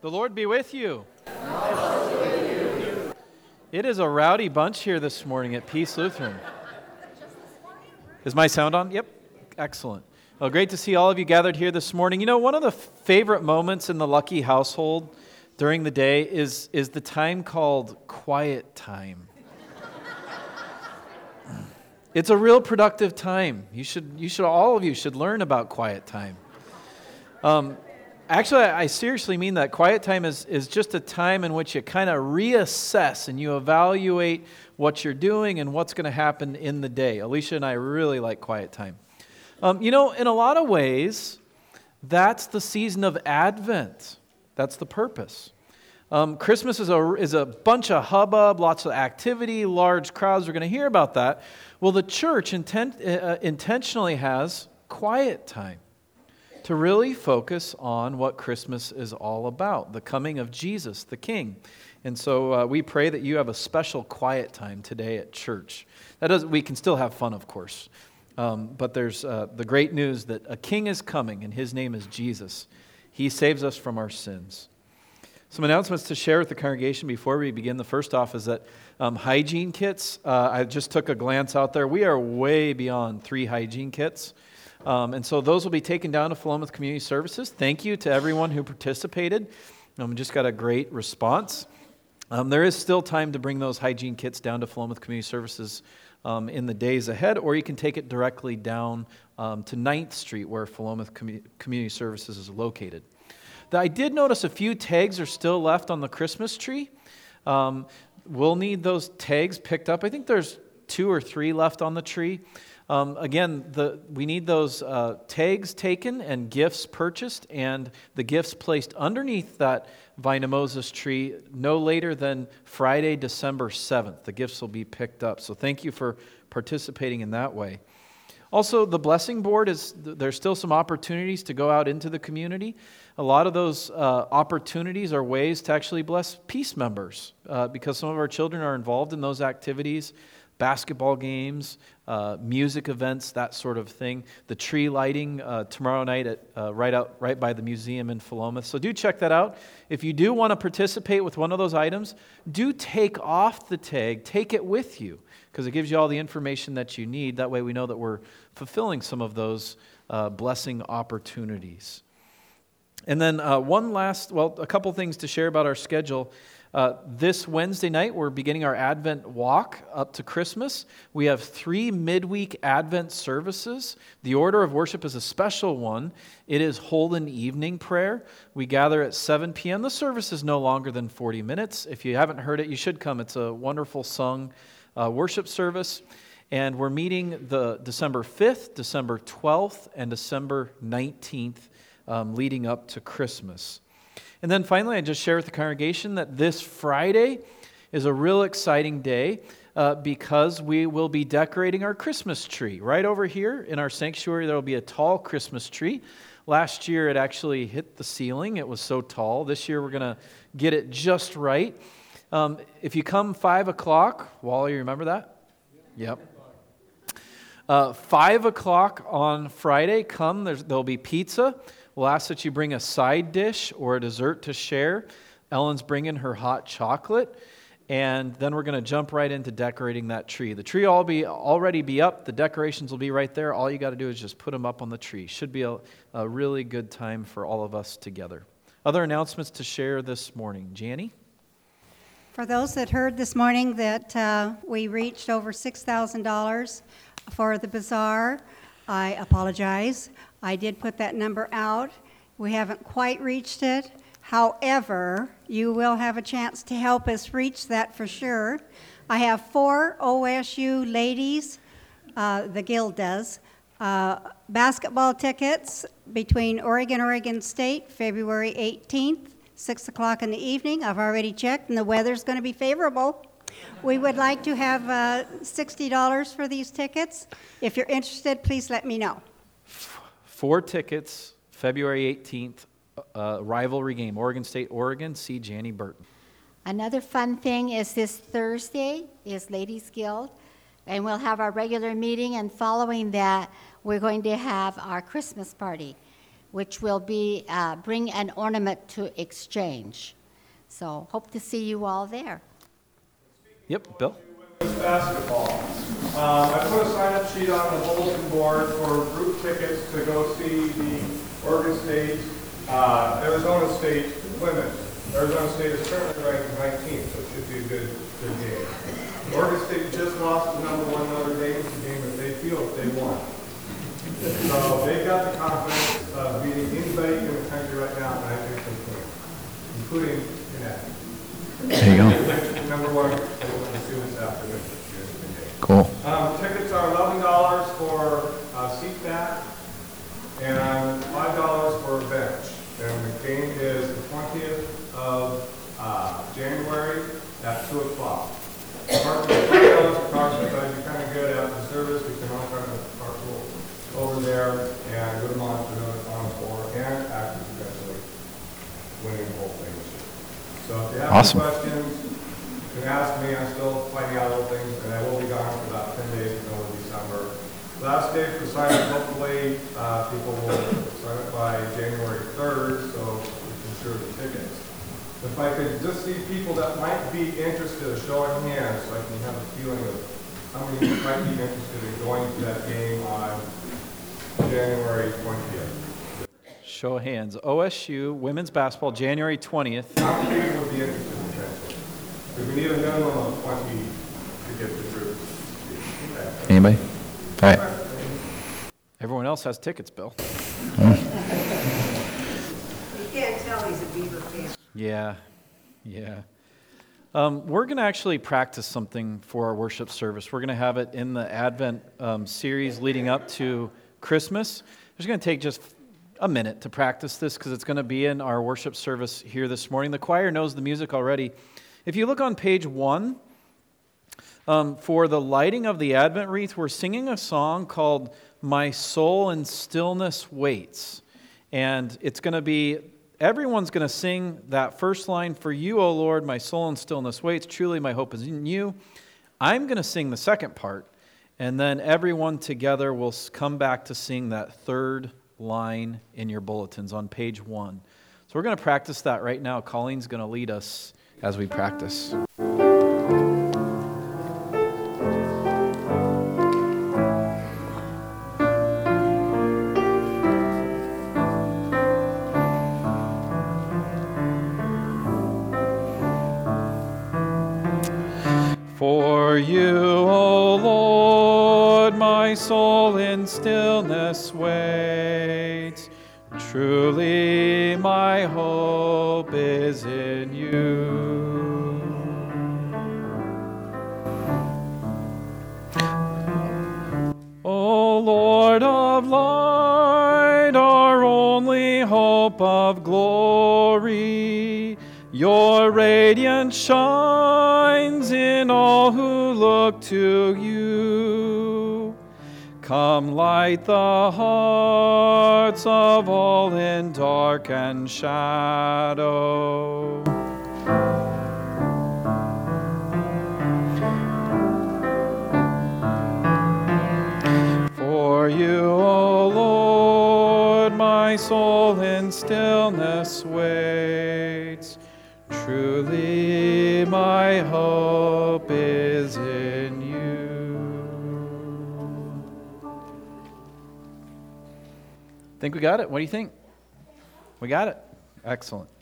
The Lord be with you. It is a rowdy bunch here this morning at Peace Lutheran. Is my sound on? Yep. Excellent. Well, great to see all of you gathered here this morning. You know, one of the favorite moments in the Lucky household during the day is the time called quiet time. It's a real productive time. All of you should learn about quiet time. Actually, I seriously mean that. Quiet time is just a time in which you kind of reassess and you evaluate what you're doing and what's going to happen in the day. Alicia and I really like quiet time. In a lot of ways, that's the season of Advent. That's the purpose. Christmas is a bunch of hubbub, lots of activity, large crowds. We're going to hear about that. Well, the church intentionally has quiet time to really focus on what Christmas is all about, the coming of Jesus, the King. And so we pray that you have a special quiet time today at church. We can still have fun, of course, but there's the great news that a King is coming, and His name is Jesus. He saves us from our sins. Some announcements to share with the congregation before we begin. The first off is that hygiene kits, I just took a glance out there. We are way beyond 3 hygiene kits. And so those will be taken down to Philomath Community Services. Thank you to everyone who participated. Just got a great response. There is still time to bring those hygiene kits down to Philomath Community Services in the days ahead, or you can take it directly down to 9th Street where Philomath Community Services is located. I did notice a few tags are still left on the Christmas tree. We'll need those tags picked up. I think there's 2 or 3 left on the tree. We need those tags taken and gifts purchased, and the gifts placed underneath that Vina Moses tree no later than Friday, December 7th. The gifts will be picked up. So thank you for participating in that way. Also, the blessing board there's still some opportunities to go out into the community. A lot of those opportunities are ways to actually bless peace members because some of our children are involved in those activities. Basketball games, music events, that sort of thing. The tree lighting tomorrow night right by the museum in Philomath. So do check that out. If you do want to participate with one of those items, do take off the tag, take it with you, because it gives you all the information that you need. That way we know that we're fulfilling some of those blessing opportunities. And then a couple things to share about our schedule. This Wednesday night, we're beginning our Advent walk up to Christmas. We have 3 midweek Advent services. The order of worship is a special one. It is Holden Evening Prayer. We gather at 7 p.m. The service is no longer than 40 minutes. If you haven't heard it, you should come. It's a wonderful sung worship service. And we're meeting the December 5th, December 12th, and December 19th, leading up to Christmas. And then finally, I just share with the congregation that this Friday is a real exciting day because we will be decorating our Christmas tree. Right over here in our sanctuary, there will be a tall Christmas tree. Last year, it actually hit the ceiling. It was so tall. This year, we're going to get it just right. If you come 5 o'clock, Wally, you remember that? Yep. 5 o'clock on Friday, come. There'll be pizza. We'll ask that you bring a side dish or a dessert to share. Ellen's bringing her hot chocolate. And then we're going to jump right into decorating that tree. The tree will already be up. The decorations will be right there. All you got to do is just put them up on the tree. Should be a really good time for all of us together. Other announcements to share this morning. Janie? For those that heard this morning that we reached over $6,000 for the bazaar, I apologize. I did put that number out. We haven't quite reached it. However, you will have a chance to help us reach that for sure. I have 4 OSU ladies, the Guild does, basketball tickets between Oregon State, February 18th, 6 o'clock in the evening. I've already checked, and the weather's going to be favorable. We would like to have $60 for these tickets. If you're interested, please let me know. 4 tickets, February 18th, rivalry game, Oregon State, Oregon. See Janie Burton. Another fun thing is this Thursday is Ladies Guild, and we'll have our regular meeting, and following that, we're going to have our Christmas party. which will be bring an ornament to exchange. So hope to see you all there. Yep, Bill? Basketball. I put a sign-up sheet on the bulletin board for group tickets to go see the Oregon State, Arizona State Plymouth. Arizona State is currently ranked 19th, so it should be a good game. Oregon State just lost to number one Notre Dame, the game that they feel that they won. So they got the confidence of beating anybody in the country right now, and I think they can, including Connecticut. There you go. Number one, I will see this afternoon. Cool. Tickets are $11 for seat back and $5 for a bench. And the game is the 20th of January at 2 o'clock. $5 approximately, so you're kind of good after service. We can all kind of carpool over there and go to Monster on 4 and actually eventually winning the whole thing. So if you have any questions, you can ask me. I'm still finding out little things, and I will be gone for about 10 days until December. Last day for sign-up, hopefully people will sign up by January 3rd, so we can insure the tickets. If I could just see people that might be interested, a show of hands, so I can have a feeling of how many might be interested in going to that game on January 20th. Show of hands. OSU women's basketball, January 20th. How many people would be interested in potentially? Because we need a minimum of 20 to get the group. Okay. Anybody? All right. Everyone else has tickets, Bill. You can't tell he's a Beaver fan. Yeah. We're going to actually practice something for our worship service. We're going to have it in the Advent series leading up to Christmas. It's going to take just a minute to practice this because it's going to be in our worship service here this morning. The choir knows the music already. If you look on page 1, for the lighting of the Advent wreath, we're singing a song called My Soul in Stillness Waits. And it's going to be, everyone's going to sing that first line, For you, O Lord, my soul in stillness waits. Truly my hope is in you. I'm going to sing the second part. And then everyone together will come back to sing that third line in your bulletins on page 1. So we're going to practice that right now. Colleen's going to lead us as we practice. For you, O Lord, my soul in stillness waits. Truly my hope is in you. O Lord of light, our only hope of glory, your radiance shines in all who look to you. Come light the hearts of all in dark and shadow. For you, O Lord, my soul in stillness waits. Truly my hope is in you. Think we got it? What do you think? We got it? Excellent.